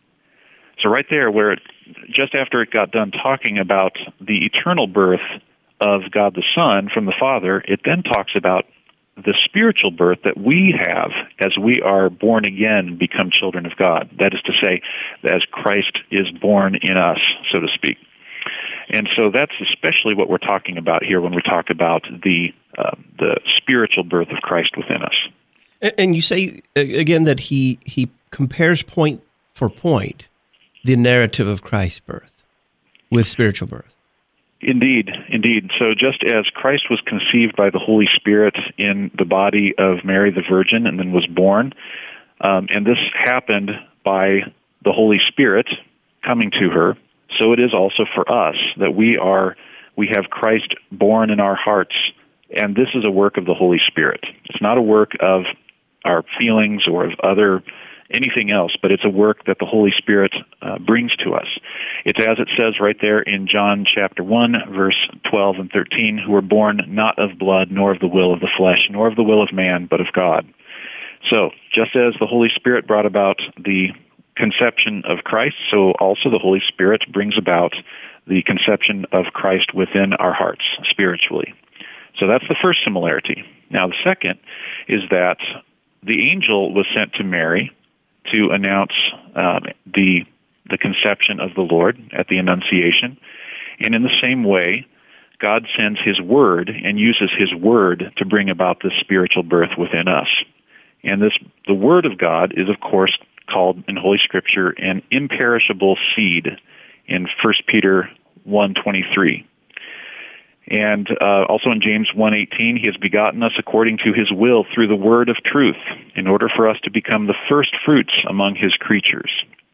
So right there, where it, just after it got done talking about the eternal birth of God the Son from the Father, it then talks about the spiritual birth that we have as we are born again and become children of God. That is to say, as Christ is born in us, so to speak. And so that's especially what we're talking about here when we talk about the uh, the spiritual birth of Christ within us. And you say, again, that he, he compares point for point the narrative of Christ's birth with spiritual birth. Indeed, indeed. So just as Christ was conceived by the Holy Spirit in the body of Mary the Virgin and then was born, um, and this happened by the Holy Spirit coming to her, so it is also for us that we are, we have Christ born in our hearts, and this is a work of the Holy Spirit. It's not a work of our feelings or of other anything else, but it's a work that the Holy Spirit uh, brings to us. It's as it says right there in John chapter one, verse twelve and thirteen, who were born not of blood, nor of the will of the flesh, nor of the will of man, but of God. So, just as the Holy Spirit brought about the conception of Christ, so also the Holy Spirit brings about the conception of Christ within our hearts spiritually. So that's the first similarity. Now, the second is that the angel was sent to Mary to announce um, the the conception of the Lord at the Annunciation. And in the same way, God sends His Word and uses His Word to bring about this spiritual birth within us. And this, the Word of God is, of course, called in Holy Scripture an imperishable seed in First Peter one twenty-three. And uh, also in James one eighteen, He has begotten us according to His will through the word of truth, in order for us to become the first fruits among His creatures.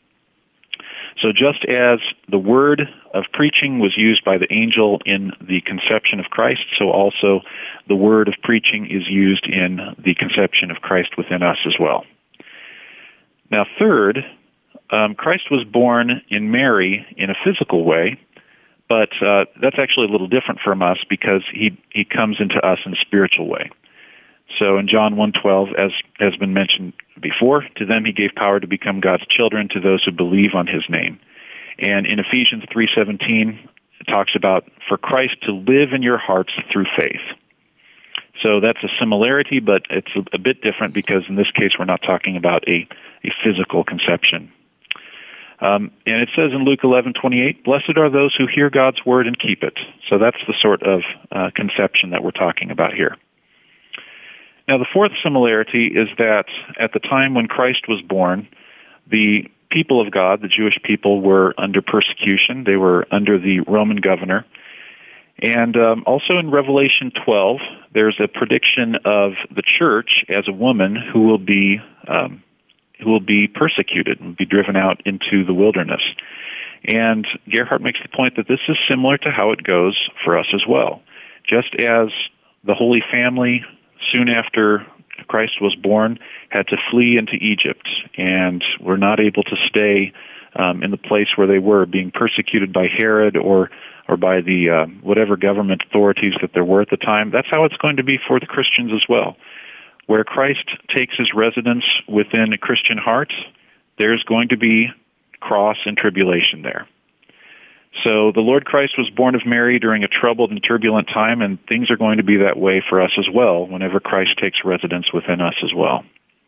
So just as the word of preaching was used by the angel in the conception of Christ, so also the word of preaching is used in the conception of Christ within us as well. Now, third, um, Christ was born in Mary in a physical way, but uh, that's actually a little different from us because he, he comes into us in a spiritual way. So in John one twelve, as has been mentioned before, to them He gave power to become God's children, to those who believe on His name. And in Ephesians three seventeen, it talks about for Christ to live in your hearts through faith. So that's a similarity, but it's a, a bit different because in this case we're not talking about a, a physical conception. Um, and it says in Luke eleven twenty-eight, blessed are those who hear God's word and keep it. So that's the sort of uh, conception that we're talking about here. Now, the fourth similarity is that at the time when Christ was born, the people of God, the Jewish people, were under persecution. They were under the Roman governor. And um, also in Revelation twelve, there's a prediction of the church as a woman who will be um, who will be persecuted and be driven out into the wilderness. And Gerhard makes the point that this is similar to how it goes for us as well. Just as the Holy Family, soon after Christ was born, had to flee into Egypt and were not able to stay um, in the place where they were, being persecuted by Herod or or by the uh, whatever government authorities that there were at the time. That's how it's going to be for the Christians as well. Where Christ takes His residence within a Christian heart, there's going to be cross and tribulation there. So the Lord Christ was born of Mary during a troubled and turbulent time, and things are going to be that way for us as well whenever Christ takes residence within us as well.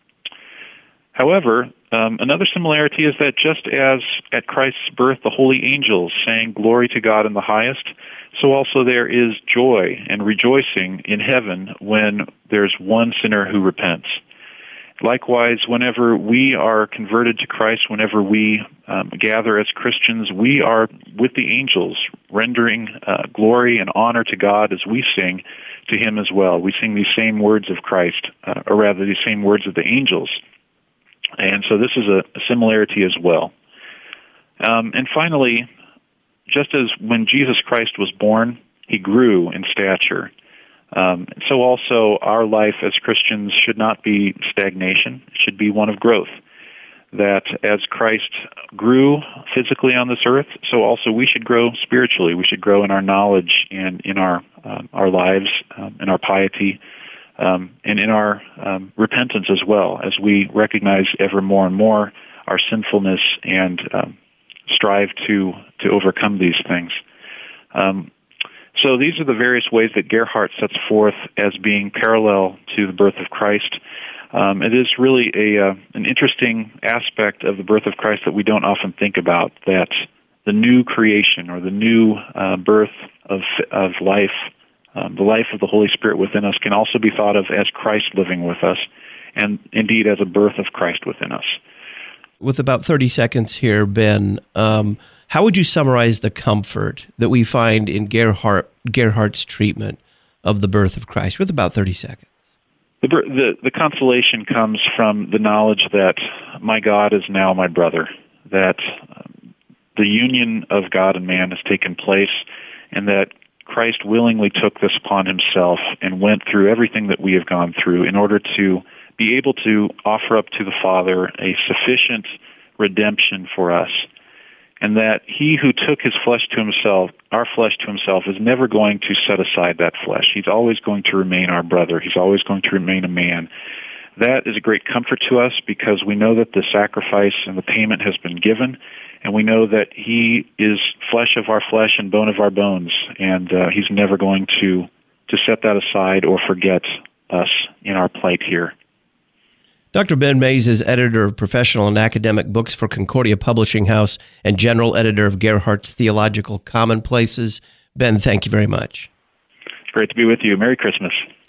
However, um, another similarity is that just as at Christ's birth the holy angels sang glory to God in the highest, so also there is joy and rejoicing in heaven when there's one sinner who repents. Likewise, whenever we are converted to Christ, whenever we um, gather as Christians, we are with the angels, rendering uh, glory and honor to God as we sing to Him as well. We sing these same words of Christ, uh, or rather these same words of the angels. And so this is a, a similarity as well. Um, and finally, just as when Jesus Christ was born, He grew in stature. Um, so also our life as Christians should not be stagnation. It should be one of growth. That as Christ grew physically on this earth, so also we should grow spiritually. We should grow in our knowledge and in our um, our lives, um, in our piety, um, and in our um, repentance as well, as we recognize ever more and more our sinfulness and um, strive to to overcome these things. Um, So these are the various ways that Gerhard sets forth as being parallel to the birth of Christ. Um, it is really a uh, an interesting aspect of the birth of Christ that we don't often think about, that the new creation or the new uh, birth of of life, um, the life of the Holy Spirit within us, can also be thought of as Christ living with us, and indeed as a birth of Christ within us. With about thirty seconds here, Ben, um, how would you summarize the comfort that we find in Gerhard, Gerhard's treatment of the birth of Christ? With about thirty seconds. The, the, the consolation comes from the knowledge that my God is now my brother, that um, the union of God and man has taken place, and that Christ willingly took this upon Himself and went through everything that we have gone through in order to be able to offer up to the Father a sufficient redemption for us, and that he who took his flesh to himself, our flesh to himself, is never going to set aside that flesh. He's always going to remain our brother. He's always going to remain a man. That is a great comfort to us because we know that the sacrifice and the payment has been given, and we know that he is flesh of our flesh and bone of our bones, and uh, he's never going to, to set that aside or forget us in our plight here. Doctor Ben Mays is editor of professional and academic books for Concordia Publishing House and general editor of Gerhardt's Theological Commonplaces. Ben, thank you very much. Great to be with you. Merry Christmas.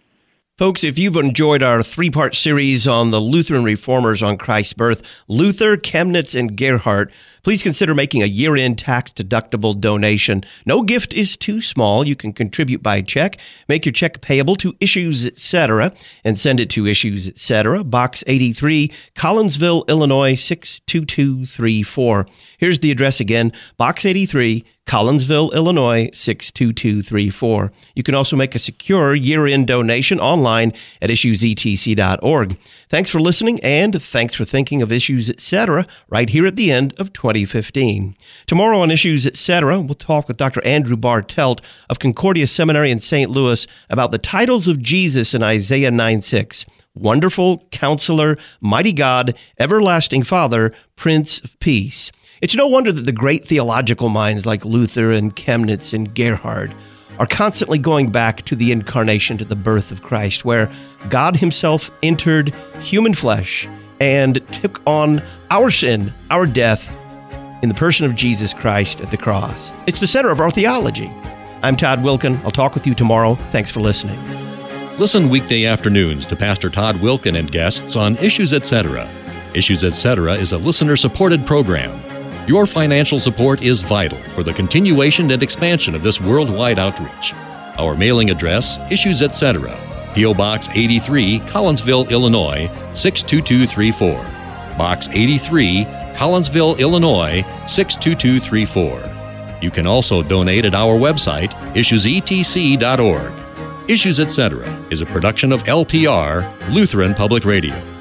Folks, if you've enjoyed our three-part series on the Lutheran reformers on Christ's birth, Luther, Chemnitz, and Gerhardt, please consider making a year-end tax-deductible donation. No gift is too small. You can contribute by check. Make your check payable to Issues Etc. and send it to Issues Etc., Box eighty-three, Collinsville, Illinois, six two two three four. Here's the address again, Box eighty-three, Collinsville, Illinois, six two two three four. You can also make a secure year-end donation online at issues e t c dot org. Thanks for listening, and thanks for thinking of Issues Etc. right here at the end of twenty fifteen. Tomorrow on Issues Etc., we'll talk with Doctor Andrew Bartelt of Concordia Seminary in Saint Louis about the titles of Jesus in Isaiah nine six. Wonderful, Counselor, Mighty God, Everlasting Father, Prince of Peace. It's no wonder that the great theological minds like Luther and Chemnitz and Gerhard are constantly going back to the incarnation, to the birth of Christ, where God himself entered human flesh and took on our sin, our death, in the person of Jesus Christ at the cross. It's the center of our theology. I'm Todd Wilken. I'll talk with you tomorrow. Thanks for listening. Listen weekday afternoons to Pastor Todd Wilken and guests on Issues Etc. Issues Etc. is a listener-supported program. Your financial support is vital for the continuation and expansion of this worldwide outreach. Our mailing address, Issues Etc., P O. Box eighty-three, Collinsville, Illinois, six two two three four. Box eighty-three, Collinsville, Illinois, six two two three four. You can also donate at our website, issues e t c dot org. Issues Etc. is a production of L P R, Lutheran Public Radio.